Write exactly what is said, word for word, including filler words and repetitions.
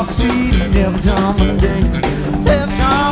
cross street, and every time of the day, every time